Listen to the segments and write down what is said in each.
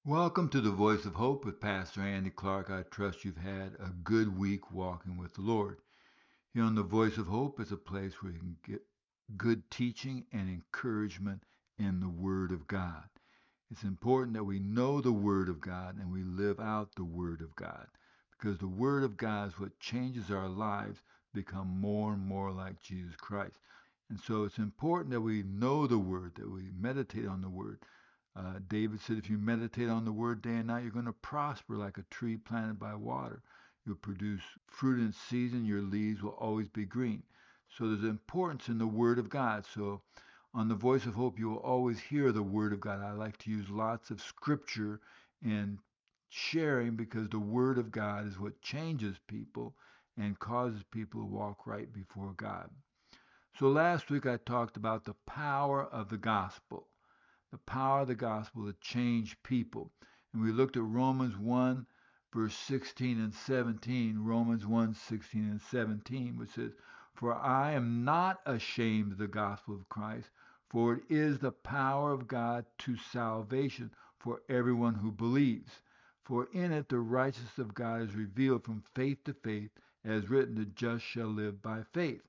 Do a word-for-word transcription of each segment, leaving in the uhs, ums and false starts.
Welcome to the Voice of Hope with Pastor Andy Clark. I trust you've had a good week walking with the Lord. Here on the Voice of Hope is a place where you can get good teaching and encouragement in the Word of God. It's important that we know the Word of God and we live out the Word of God because the Word of God is what changes our lives to become more and more like Jesus Christ. And so it's important that we know the Word, that we meditate on the Word. Uh, David said, if you meditate on the word day and night, you're going to prosper like a tree planted by water. You'll produce fruit in season. Your leaves will always be green. So there's importance in the word of God. So on the Voice of Hope, you will always hear the word of God. I like to use lots of scripture in sharing because the word of God is what changes people and causes people to walk right before God. So last week I talked about the power of the gospel, the power of the gospel to change people. And we looked at Romans one, verse sixteen and seventeen. Romans one, sixteen and seventeen, which says, For I am not ashamed of the gospel of Christ, for it is the power of God to salvation for everyone who believes. For in it the righteousness of God is revealed from faith to faith, as written, the just shall live by faith.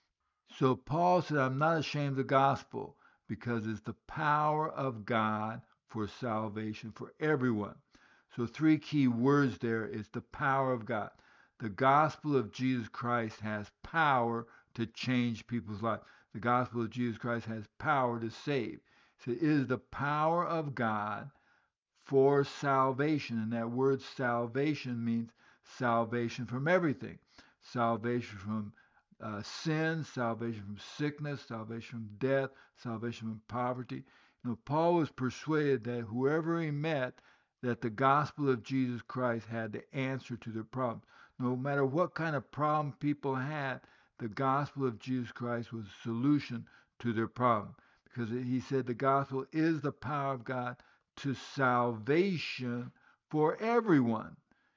So Paul said, I'm not ashamed of the gospel because it's the power of God for salvation for everyone. So three key words there is the power of God. The gospel of Jesus Christ has power to change people's lives. The gospel of Jesus Christ has power to save. So it is the power of God for salvation. And that word salvation means salvation from everything. Salvation from uh, sin, salvation from sickness, salvation from death, salvation from poverty. You know, Paul was persuaded that whoever he met, that the gospel of Jesus Christ had the answer to their problems. No matter what kind of problem people had, the gospel of Jesus Christ was a solution to their problem. Because he said the gospel is the power of God to salvation for everyone.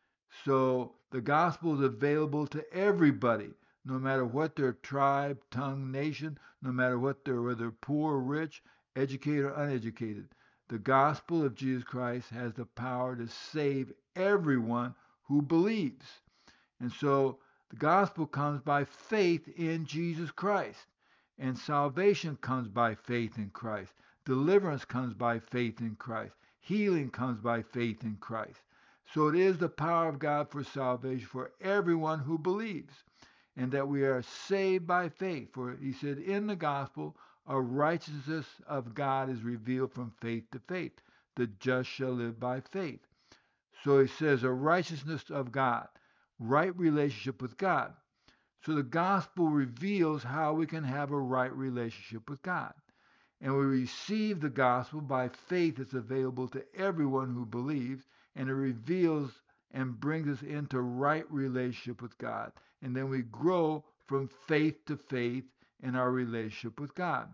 So the gospel is available to everybody, no matter what their tribe, tongue, nation, no matter what they're, whether they're poor or rich, educated or uneducated. The gospel of Jesus Christ has the power to save everyone who believes. And so the gospel comes by faith in Jesus Christ. And salvation comes by faith in Christ. Deliverance comes by faith in Christ. Healing comes by faith in Christ. So it is the power of God for salvation for everyone who believes, and that we are saved by faith. For he said, in the gospel, a righteousness of God is revealed from faith to faith. The just shall live by faith. So he says, a righteousness of God, right relationship with God. So the gospel reveals how we can have a right relationship with God. And we receive the gospel by faith that's available to everyone who believes, and it reveals and brings us into right relationship with God. And then we grow from faith to faith in our relationship with God.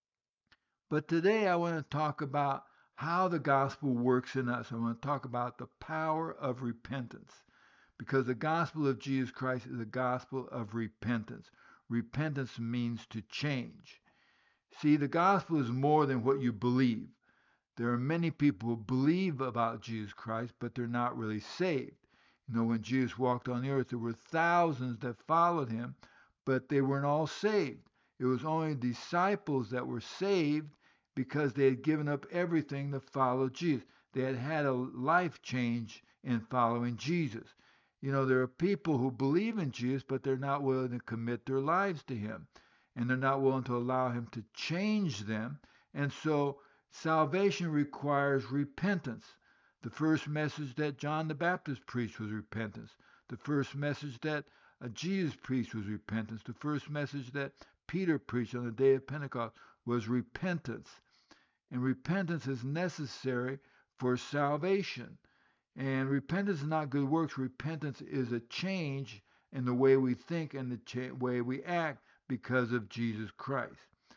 But today I want to talk about how the gospel works in us. I want to talk about the power of repentance, because the gospel of Jesus Christ is a gospel of repentance. Repentance means to change. See, the gospel is more than what you believe. There are many people who believe about Jesus Christ, but they're not really saved. You know, when Jesus walked on the earth, there were thousands that followed him, but they weren't all saved. It was only disciples that were saved because they had given up everything to follow Jesus. They had had a life change in following Jesus. You know, there are people who believe in Jesus, but they're not willing to commit their lives to him, and they're not willing to allow him to change them. And so salvation requires repentance. The first message that John the Baptist preached was repentance. The first message that uh, Jesus preached was repentance. The first message that Peter preached on the day of Pentecost was repentance. And repentance is necessary for salvation. And repentance is not good works. Repentance is a change in the way we think and the cha- way we act because of Jesus Christ.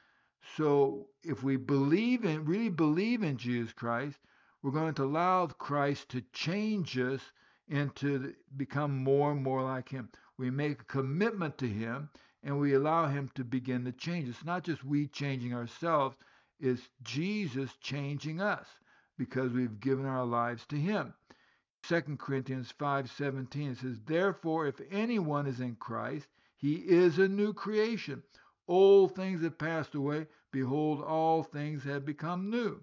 So if we believe in, really believe in Jesus Christ, we're going to allow Christ to change us and to become more and more like him. We make a commitment to him and we allow him to begin to change us. Not just we changing ourselves, it's Jesus changing us. because we've given our lives to him. Second Corinthians five seventeen, it says, therefore, if anyone is in Christ, he is a new creation. Old things have passed away. Behold, all things have become new.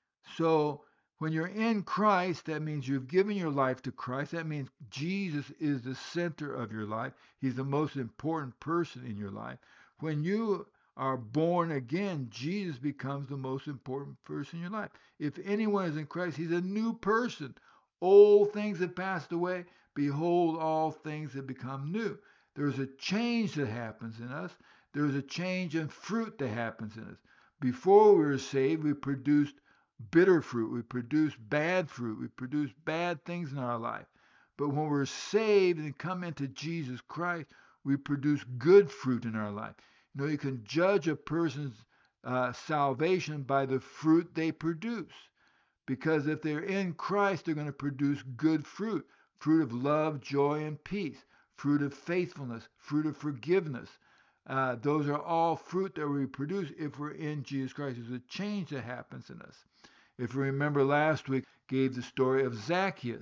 So when you're in Christ, that means you've given your life to Christ. That means Jesus is the center of your life. He's the most important person in your life. When you are born again, Jesus becomes the most important person in your life. If anyone is in Christ, he's a new person. Old things have passed away. Behold, all things have become new. There's a change that happens in us. There's a change in fruit that happens in us. Before we were saved, we produced bitter fruit. We produce bad fruit. We produce bad things in our life. But when we're saved and come into Jesus Christ, we produce good fruit in our life. You know, you can judge a person's uh, salvation by the fruit they produce. Because if they're in Christ, they're going to produce good fruit. Fruit of love, joy, and peace. Fruit of faithfulness. Fruit of forgiveness. Uh, those are all fruit that we produce if we're in Jesus Christ. There's a change that happens in us. If you remember last week, I gave the story of Zacchaeus.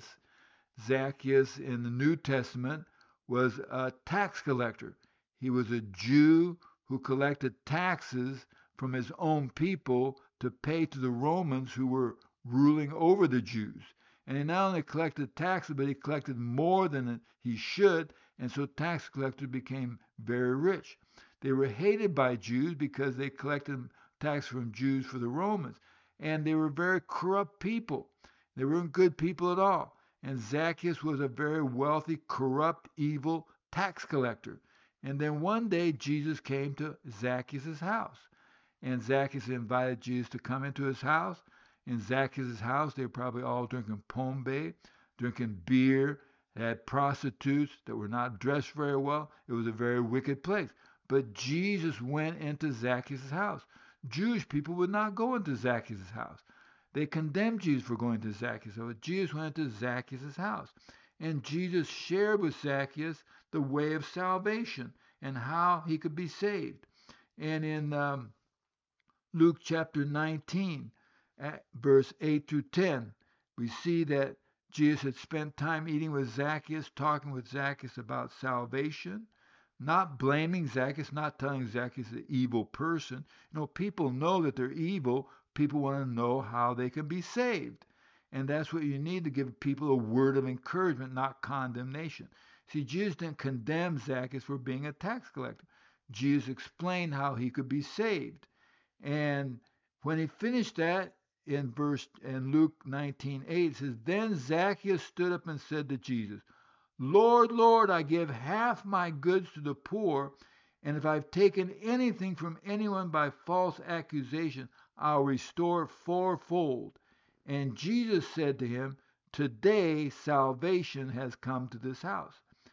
Zacchaeus in the New Testament was a tax collector. He was a Jew who collected taxes from his own people to pay to the Romans who were ruling over the Jews. And he not only collected taxes, but he collected more than he should, and so tax collectors became very rich. They were hated by Jews because they collected tax from Jews for the Romans. And they were very corrupt people. They weren't good people at all. And Zacchaeus was a very wealthy, corrupt, evil tax collector. And then one day Jesus came to Zacchaeus' house. And Zacchaeus invited Jesus to come into his house. In Zacchaeus' house, they were probably all drinking pombe, drinking beer. They had prostitutes that were not dressed very well. It was a very wicked place. But Jesus went into Zacchaeus' house. Jewish people would not go into Zacchaeus' house. They condemned Jesus for going to Zacchaeus' house. But Jesus went into Zacchaeus' house. And Jesus shared with Zacchaeus the way of salvation and how he could be saved. And in um, Luke chapter nineteen, verse eight through ten, we see that Jesus had spent time eating with Zacchaeus, talking with Zacchaeus about salvation, not blaming Zacchaeus, not telling Zacchaeus an evil person. You know, people know that they're evil. People want to know how they can be saved. And that's what you need to give people a word of encouragement, not condemnation. See, Jesus didn't condemn Zacchaeus for being a tax collector. Jesus explained how he could be saved. And when he finished that, in verse in Luke nineteen eight, it says, then Zacchaeus stood up and said to Jesus, Lord, Lord, I give half my goods to the poor, and if I've taken anything from anyone by false accusation, I'll restore it fourfold. And Jesus said to him, today salvation has come to this house.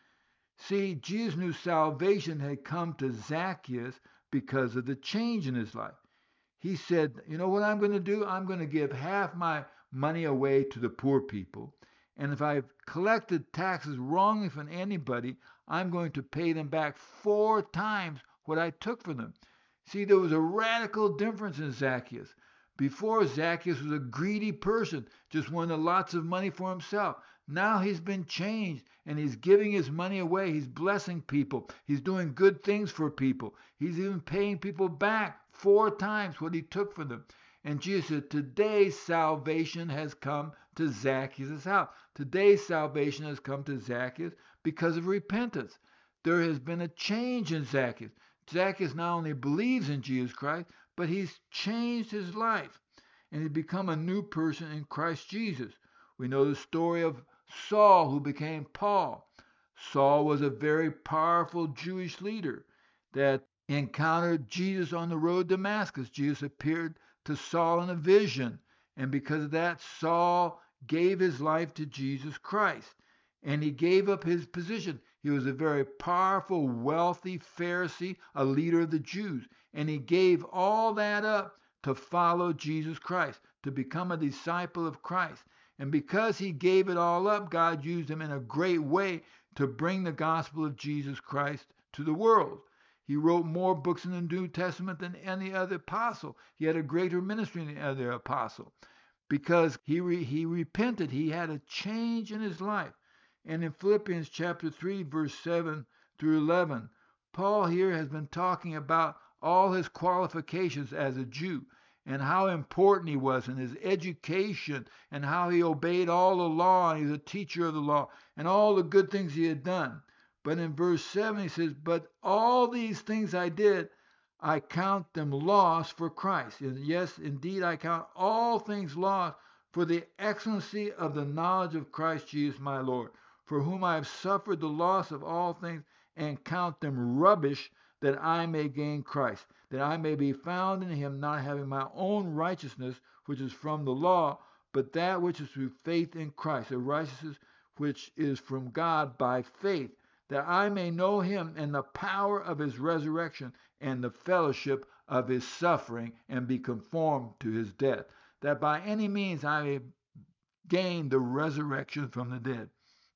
See, Jesus knew salvation had come to Zacchaeus because of the change in his life. He said, you know what I'm going to do? I'm going to give half my money away to the poor people. And if I've collected taxes wrongly from anybody, I'm going to pay them back four times what I took from them. See, there was a radical difference in Zacchaeus. Before, Zacchaeus was a greedy person, just wanted lots of money for himself. Now he's been changed, and he's giving his money away. He's blessing people. He's doing good things for people. He's even paying people back four times what he took from them. And Jesus said, today salvation has come to Zacchaeus' house. Today salvation has come to Zacchaeus because of repentance. There has been a change in Zacchaeus. Zacchaeus not only believes in Jesus Christ, but he's changed his life. And he's become a new person in Christ Jesus. We know the story of Saul, who became Paul. Saul was a very powerful Jewish leader that encountered Jesus on the road to Damascus. Jesus appeared to Saul in a vision, and because of that, Saul gave his life to Jesus Christ, and he gave up his position. He was a very powerful, wealthy Pharisee, a leader of the Jews, and he gave all that up to follow Jesus Christ, to become a disciple of Christ. And because he gave it all up, God used him in a great way to bring the gospel of Jesus Christ to the world. He wrote more books in the New Testament than any other apostle. He had a greater ministry than any other apostle. because he re, he repented. He had a change in his life. And in Philippians chapter three, verse seven through eleven, Paul here has been talking about all his qualifications as a Jew and how important he was in his education and how he obeyed all the law and he was a teacher of the law and all the good things he had done. But in verse seven he says, but all these things I did, I count them loss for Christ. And yes, indeed, I count all things lost for the excellency of the knowledge of Christ Jesus my Lord, for whom I have suffered the loss of all things and count them rubbish, that I may gain Christ, that I may be found in him, not having my own righteousness, which is from the law, but that which is through faith in Christ, a righteousness which is from God by faith, that I may know him and the power of his resurrection and the fellowship of his suffering, and be conformed to his death, that by any means I may gain the resurrection from the dead.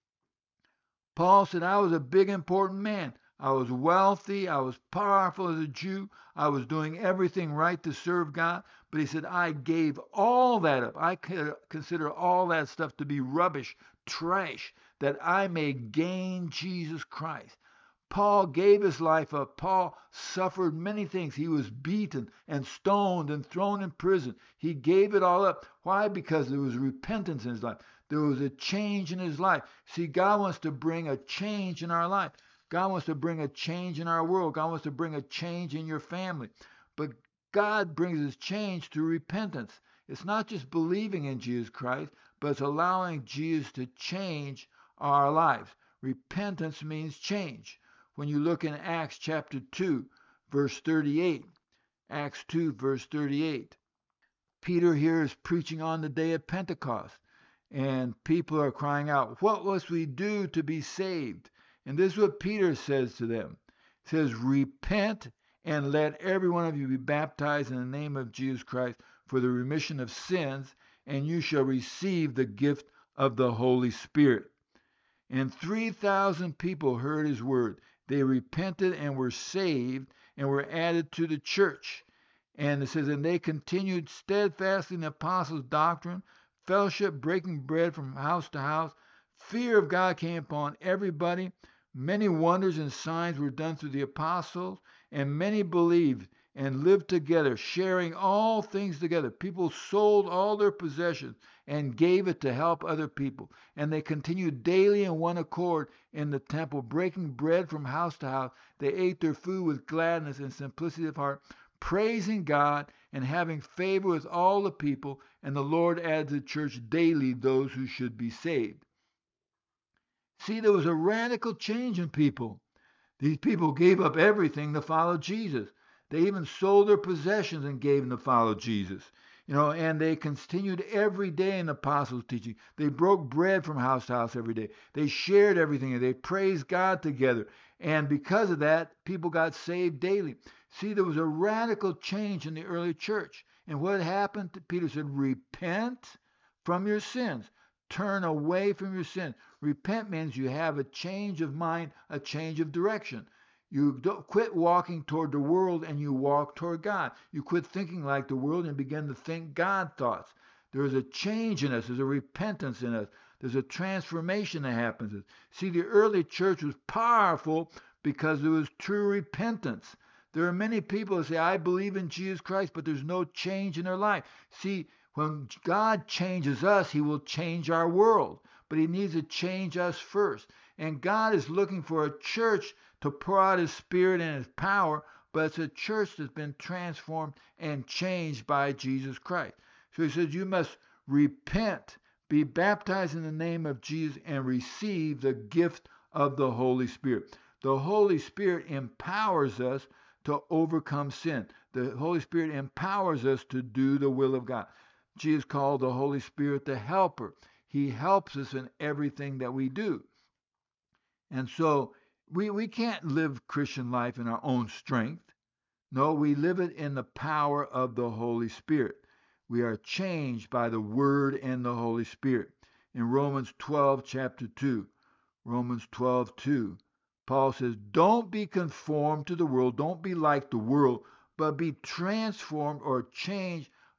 Paul said, I was a big, important man. I was wealthy. I was powerful as a Jew. I was doing everything right to serve God. But he said, I gave all that up. I consider all that stuff to be rubbish, trash, that I may gain Jesus Christ. Paul gave his life up. Paul suffered many things. He was beaten and stoned and thrown in prison. He gave it all up. Why? Because there was repentance in his life. There was a change in his life. See, God wants to bring a change in our life. God wants to bring a change in our world. God wants to bring a change in your family. But God brings his change through repentance. It's not just believing in Jesus Christ, but it's allowing Jesus to change our lives. Repentance means change. When you look in Acts chapter two, verse thirty-eight, Acts two, verse thirty-eight, Peter here is preaching on the day of Pentecost, and people are crying out, what must we do to be saved? And this is what Peter says to them. He says, repent and let every one of you be baptized in the name of Jesus Christ for the remission of sins, and you shall receive the gift of the Holy Spirit. And three thousand people heard his word. They repented and were saved and were added to the church. And it says, and they continued steadfastly in the apostles' doctrine, fellowship, breaking bread from house to house. Fear of God came upon everybody. Many wonders and signs were done through the apostles, and many believed and lived together, sharing all things together. People sold all their possessions and gave it to help other people. And they continued daily in one accord in the temple, breaking bread from house to house. They ate their food with gladness and simplicity of heart, praising God and having favor with all the people. And the Lord added to the church daily those who should be saved. See, there was a radical change in people. These people gave up everything to follow Jesus. They even sold their possessions and gave them to follow Jesus. You know, and they continued every day in the apostles' teaching. They broke bread from house to house every day. They shared everything, and they praised God together. And because of that, people got saved daily. See, there was a radical change in the early church. And what happened? Peter said, repent from your sins. Turn away from your sin. Repent means you have a change of mind, a change of direction. You don't quit walking toward the world and you walk toward God. You quit thinking like the world and begin to think God thoughts. There is a change in us. There's a repentance in us. There's a transformation that happens. See, the early church was powerful because there was true repentance. There are many people who say, I believe in Jesus Christ, but there's no change in their life. See, when God changes us, he will change our world. But he needs to change us first. And God is looking for a church to pour out his Spirit and his power, but it's a church that's been transformed and changed by Jesus Christ. So he says, you must repent, be baptized in the name of Jesus, and receive the gift of the Holy Spirit. The Holy Spirit empowers us to overcome sin. The Holy Spirit empowers us to do the will of God. Jesus called the Holy Spirit the helper. He helps us in everything that we do. And so we, we can't live Christian life in our own strength. No, we live it in the power of the Holy Spirit. We are changed by the Word and the Holy Spirit. In Romans twelve, chapter two, Romans twelve, two, Paul says, don't be conformed to the world. Don't be like the world, but be transformed or changed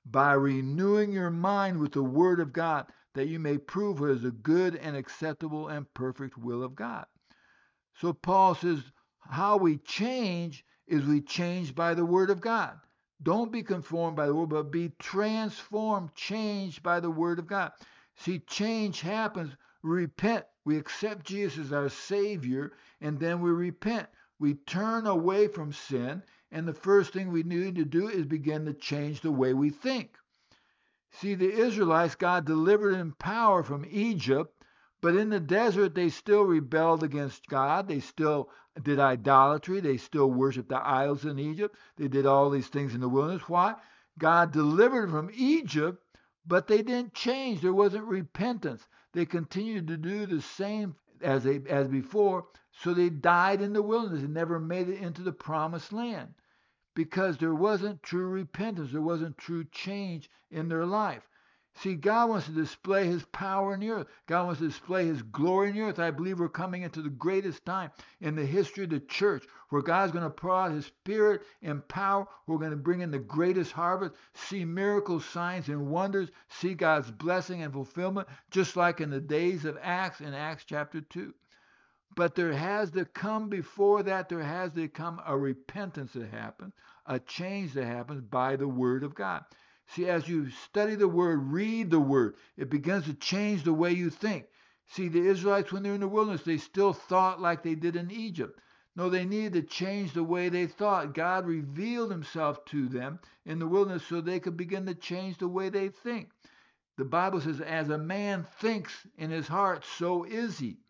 by renewing your mind with the Word of God, that you may prove what is a good and acceptable and perfect will of God. So Paul says, how we change is we change by the Word of God. Don't be conformed by the world, but be transformed, changed by the Word of God. See, change happens. We repent. We accept Jesus as our Savior, and then we repent. We turn away from sin, and the first thing we need to do is begin to change the way we think. See, the Israelites, God delivered in power from Egypt, but in the desert they still rebelled against God. They still did idolatry. They still worshiped the idols in Egypt. They did all these things in the wilderness. Why? God delivered from Egypt, but they didn't change. There wasn't repentance. They continued to do the same as they as before, so they died in the wilderness and never made it into the promised land, because there wasn't true repentance. There wasn't true change in their life. See, God wants to display His power in the earth. God wants to display His glory in the earth. I believe we're coming into the greatest time in the history of the church, where God's going to pour out His Spirit and power. We're going to bring in the greatest harvest, see miracles, signs, and wonders, see God's blessing and fulfillment, just like in the days of Acts in Acts chapter two. But there has to come, before that, there has to come a repentance that happens, a change that happens by the Word of God. See, as you study the Word, read the Word, it begins to change the way you think. See, the Israelites, when they're in the wilderness, they still thought like they did in Egypt. No, they needed to change the way they thought. God revealed Himself to them in the wilderness so they could begin to change the way they think. The Bible says, as a man thinks in his heart, so is he.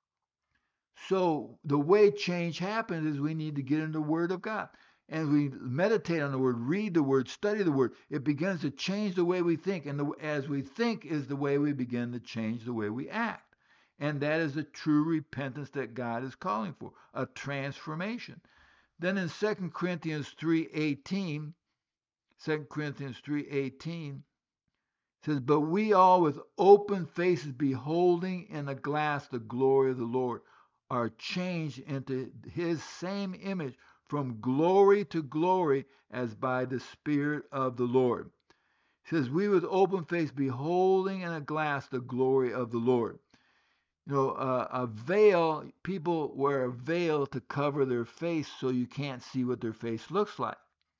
So the way change happens is we need to get in the Word of God. And we meditate on the Word, read the Word, study the Word. It begins to change the way we think. And the, as we think is the way we begin to change the way we act. And that is the true repentance that God is calling for, a transformation. Then in Second Corinthians three eighteen, Second Corinthians three eighteen says, but we all with open faces beholding in a glass the glory of the Lord are changed into His same image from glory to glory as by the Spirit of the Lord. It says, we with open face beholding in a glass the glory of the Lord. You know, uh, a veil, people wear a veil to cover their face so you can't see what their face looks like.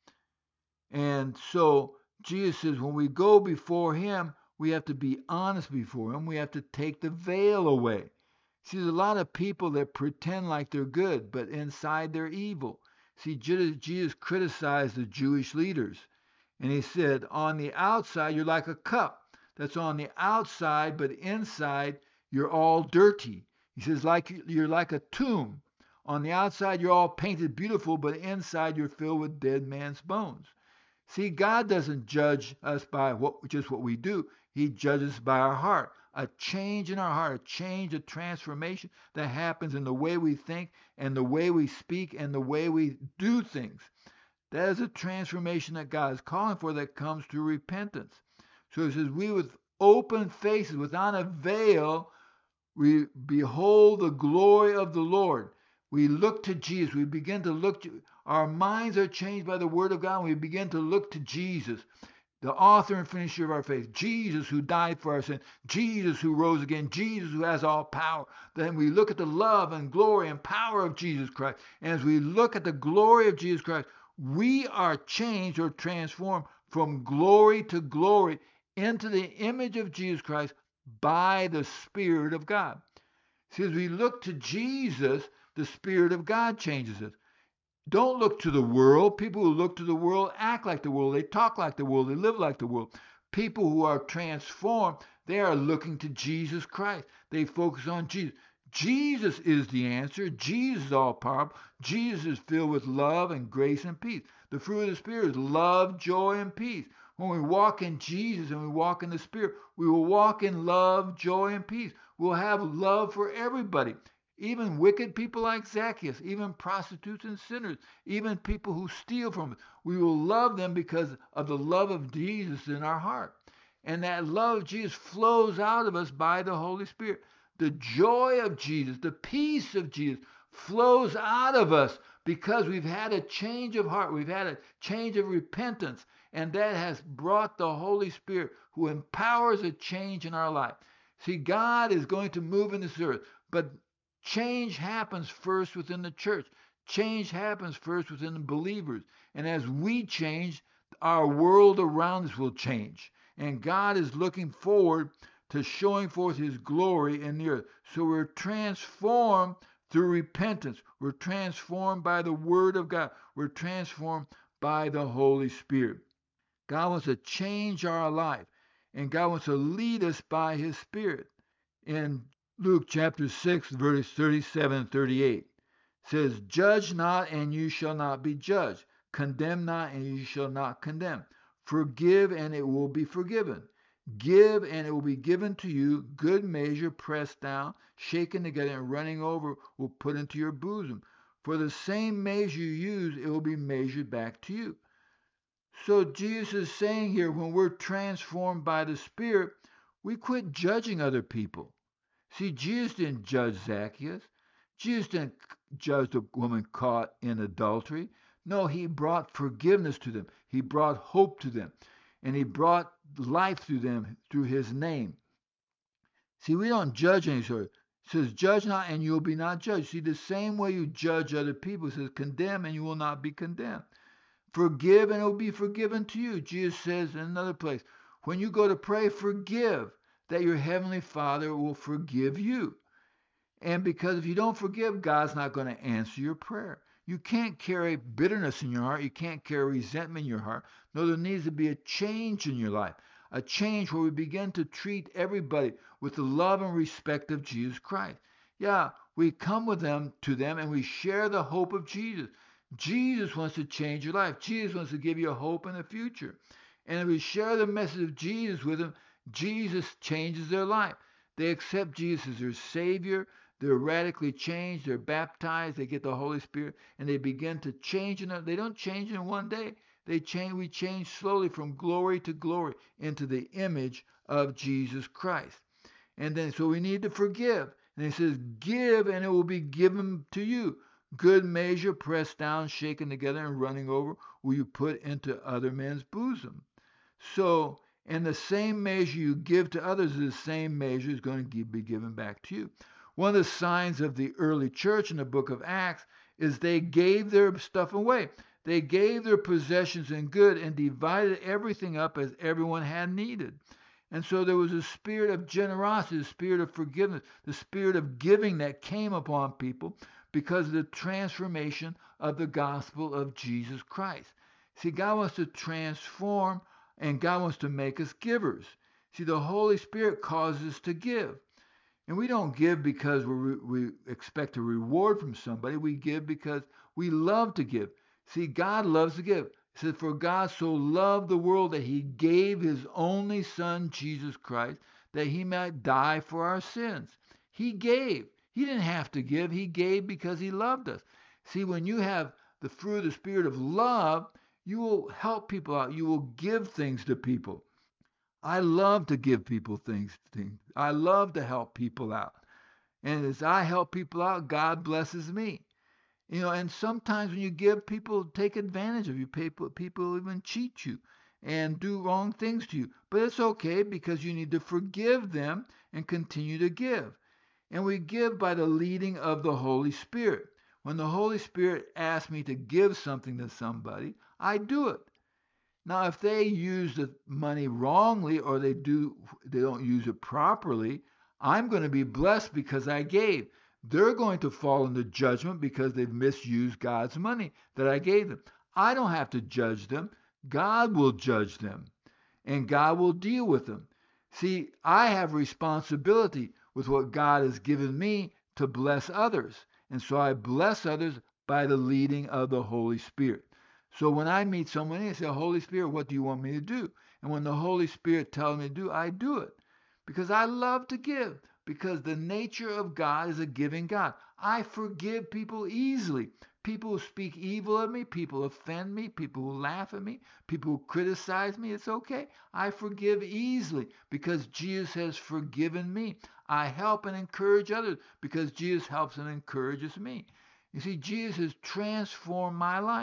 And so Jesus says when we go before Him, we have to be honest before Him. We have to take the veil away. See, there's a lot of people that pretend like they're good, but inside they're evil. See, Jesus criticized the Jewish leaders, and He said, on the outside, you're like a cup that's on the outside, but inside, you're all dirty. He says, like you're like a tomb. On the outside, you're all painted beautiful, but inside, you're filled with dead man's bones. See, God doesn't judge us by what just what we do. He judges by our heart. A change in our heart, a change, a transformation that happens in the way we think and the way we speak and the way we do things. That is a transformation that God is calling for that comes through repentance. So He says, we with open faces, without a veil, we behold the glory of the Lord. We look to Jesus. We begin to look to, our minds are changed by the Word of God, and we begin to look to Jesus, the author and finisher of our faith, Jesus who died for our sin, Jesus who rose again, Jesus who has all power. Then we look at the love and glory and power of Jesus Christ. And as we look at the glory of Jesus Christ, we are changed or transformed from glory to glory into the image of Jesus Christ by the Spirit of God. See, as we look to Jesus, the Spirit of God changes us. Don't look to the world. People who look to the world act like the world. They talk like the world. They live like the world. People who are transformed, they are looking to Jesus Christ. They focus on Jesus. Jesus is the answer. Jesus is all powerful. Jesus is filled with love and grace and peace. The fruit of the Spirit is love, joy, and peace. When we walk in Jesus and we walk in the Spirit, we will walk in love, joy, and peace. We'll have love for everybody. Even wicked people like Zacchaeus, even prostitutes and sinners, even people who steal from us. We will love them because of the love of Jesus in our heart. And that love of Jesus flows out of us by the Holy Spirit. The joy of Jesus, the peace of Jesus flows out of us because we've had a change of heart. We've had a change of repentance. And that has brought the Holy Spirit who empowers a change in our life. See, God is going to move in this earth, but change happens first within the church. Change happens first within the believers. And as we change, our world around us will change. And God is looking forward to showing forth his glory in the earth. So we're transformed through repentance. We're transformed by the word of God. We're transformed by the Holy Spirit. God wants to change our life, and God wants to lead us by his Spirit. In Luke chapter six, verse thirty-seven and thirty-eight, says, Judge not, and you shall not be judged. Condemn not, and you shall not condemn. Forgive, and it will be forgiven. Give, and it will be given to you. Good measure, pressed down, shaken together, and running over, will put into your bosom. For the same measure you use, it will be measured back to you. So Jesus is saying here, when we're transformed by the Spirit, we quit judging other people. See, Jesus didn't judge Zacchaeus. Jesus didn't judge the woman caught in adultery. No, he brought forgiveness to them. He brought hope to them. And he brought life through them through his name. See, we don't judge any sort. It says, judge not, and you will be not judged. See, the same way you judge other people, it says, condemn, and you will not be condemned. Forgive, and it will be forgiven to you. Jesus says in another place, when you go to pray, forgive, that your heavenly Father will forgive you. And because if you don't forgive, God's not going to answer your prayer. You can't carry bitterness in your heart. You can't carry resentment in your heart. No, there needs to be a change in your life, a change where we begin to treat everybody with the love and respect of Jesus Christ. Yeah, we come with them to them and we share the hope of Jesus. Jesus wants to change your life. Jesus wants to give you a hope in the future. And if we share the message of Jesus with them, Jesus changes their life. They accept Jesus as their Savior. They're radically changed. They're baptized. They get the Holy Spirit, and they begin to change. In they don't change in one day. They change. We change slowly from glory to glory into the image of Jesus Christ. And then, so we need to forgive. And he says, give, and it will be given to you. Good measure, pressed down, shaken together, and running over, will you put into other men's bosom. So, and the same measure you give to others, the same measure is going to be given back to you. One of the signs of the early church in the book of Acts is they gave their stuff away. They gave their possessions and good and divided everything up as everyone had needed. And so there was a spirit of generosity, the spirit of forgiveness, the spirit of giving that came upon people because of the transformation of the gospel of Jesus Christ. See, God wants to transform, and God wants to make us givers. See, the Holy Spirit causes us to give. And we don't give because we we expect a reward from somebody. We give because we love to give. See, God loves to give. It says, for God so loved the world that he gave his only Son, Jesus Christ, that he might die for our sins. He gave. He didn't have to give. He gave because he loved us. See, when you have the fruit of the Spirit of love, you will help people out. You will give things to people. I love to give people things, things. I love to help people out. And as I help people out, God blesses me. You know, and sometimes when you give, people take advantage of you. People, people even cheat you and do wrong things to you. But it's okay because you need to forgive them and continue to give. And we give by the leading of the Holy Spirit. When the Holy Spirit asks me to give something to somebody, I do it. Now, if they use the money wrongly or they do they don't use it properly, I'm going to be blessed because I gave. They're going to fall into judgment because they've misused God's money that I gave them. I don't have to judge them. God will judge them, and God will deal with them. See, I have responsibility with what God has given me to bless others, and so I bless others by the leading of the Holy Spirit. So when I meet someone, I say, Holy Spirit, what do you want me to do? And when the Holy Spirit tells me to do, I do it. Because I love to give. Because the nature of God is a giving God. I forgive people easily. People who speak evil of me, people who offend me, people who laugh at me, people who criticize me, it's okay. I forgive easily because Jesus has forgiven me. I help and encourage others because Jesus helps and encourages me. You see, Jesus has transformed my life.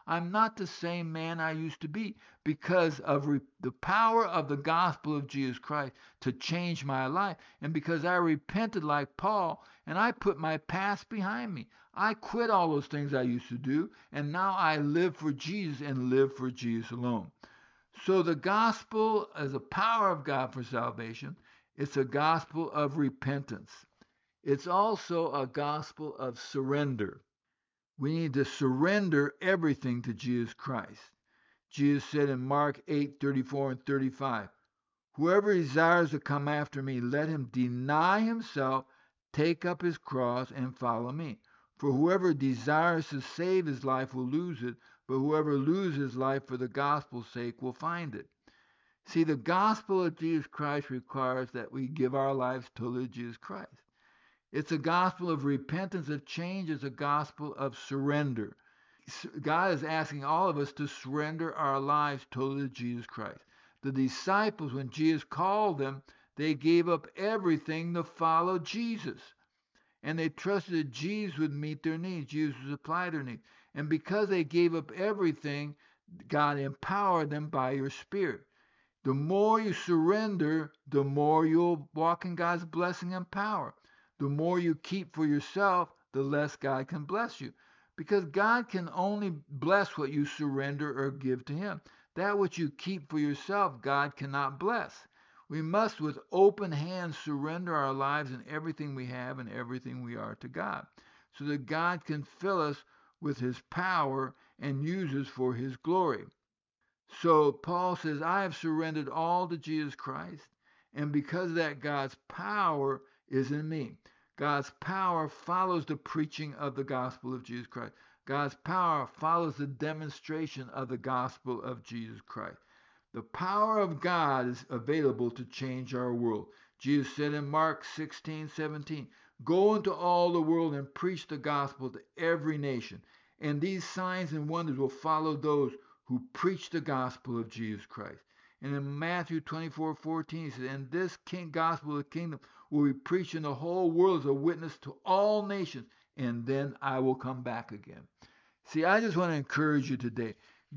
I'm not the same man I used to be because of re- the power of the gospel of Jesus Christ to change my life. And because I repented like Paul and I put my past behind me. I quit all those things I used to do, and now I live for Jesus and live for Jesus alone. So the gospel is a power of God for salvation. It's a gospel of repentance. It's also a gospel of surrender. We need to surrender everything to Jesus Christ. Jesus said in Mark eight thirty-four and thirty-five, whoever desires to come after me, let him deny himself, take up his cross, and follow me. For whoever desires to save his life will lose it, but whoever loses his life for the gospel's sake will find it. See, the gospel of Jesus Christ requires that we give our lives totally to Jesus Christ. It's a gospel of repentance, of change. It's a gospel of surrender. God is asking all of us to surrender our lives totally to Jesus Christ. The disciples, when Jesus called them, they gave up everything to follow Jesus. And they trusted that Jesus would meet their needs. Jesus would supply their needs. And because they gave up everything, God empowered them by your Spirit. The more you surrender, the more you'll walk in God's blessing and power. The more you keep for yourself, the less God can bless you. Because God can only bless what you surrender or give to Him. That which you keep for yourself, God cannot bless. We must, with open hands, surrender our lives and everything we have and everything we are to God, so that God can fill us with His power and use us for His glory. So Paul says, I have surrendered all to Jesus Christ, and because of that, God's power is in me. God's power follows the preaching of the gospel of Jesus Christ. God's power follows the demonstration of the gospel of Jesus Christ. The power of God is available to change our world. Jesus said in Mark sixteen seventeen, go into all the world and preach the gospel to every nation, and these signs and wonders will follow those who preach the gospel of Jesus Christ. And in Matthew twenty-four fourteen, he says, and this king gospel of the kingdom will be preached in the whole world as a witness to all nations, and then I will come back again. See, I just want to encourage you today.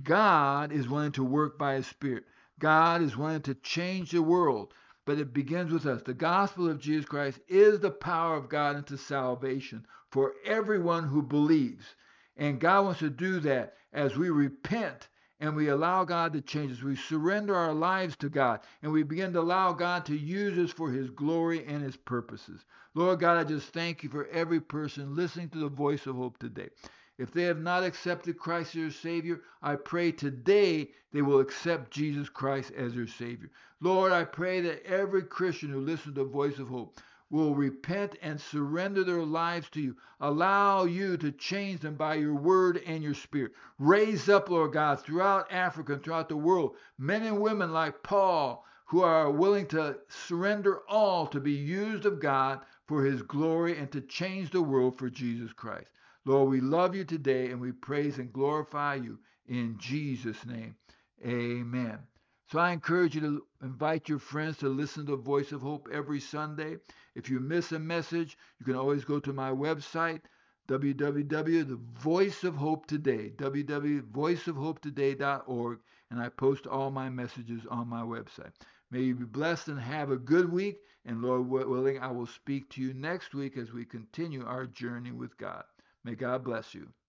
God is wanting to work by His Spirit. God is wanting to change the world, but it begins with us. The gospel of Jesus Christ is the power of God into salvation for everyone who believes. And God wants to do that as we repent and we allow God to change us. We surrender our lives to God and we begin to allow God to use us for His glory and His purposes. Lord God, I just thank You for every person listening to the voice of hope today. If they have not accepted Christ as their Savior, I pray today they will accept Jesus Christ as their Savior. Lord, I pray that every Christian who listens to the voice of hope will repent and surrender their lives to You. Allow You to change them by Your word and Your Spirit. Raise up, Lord God, throughout Africa and throughout the world, men and women like Paul who are willing to surrender all to be used of God for His glory and to change the world for Jesus Christ. Lord, we love You today and we praise and glorify You in Jesus' name. Amen. So I encourage you to invite your friends to listen to Voice of Hope every Sunday. If you miss a message, you can always go to my website, w w w dot the voice of hope today, w w w dot voice of hope today dot org, and I post all my messages on my website. May you be blessed and have a good week, and Lord willing, I will speak to you next week as we continue our journey with God. May God bless you.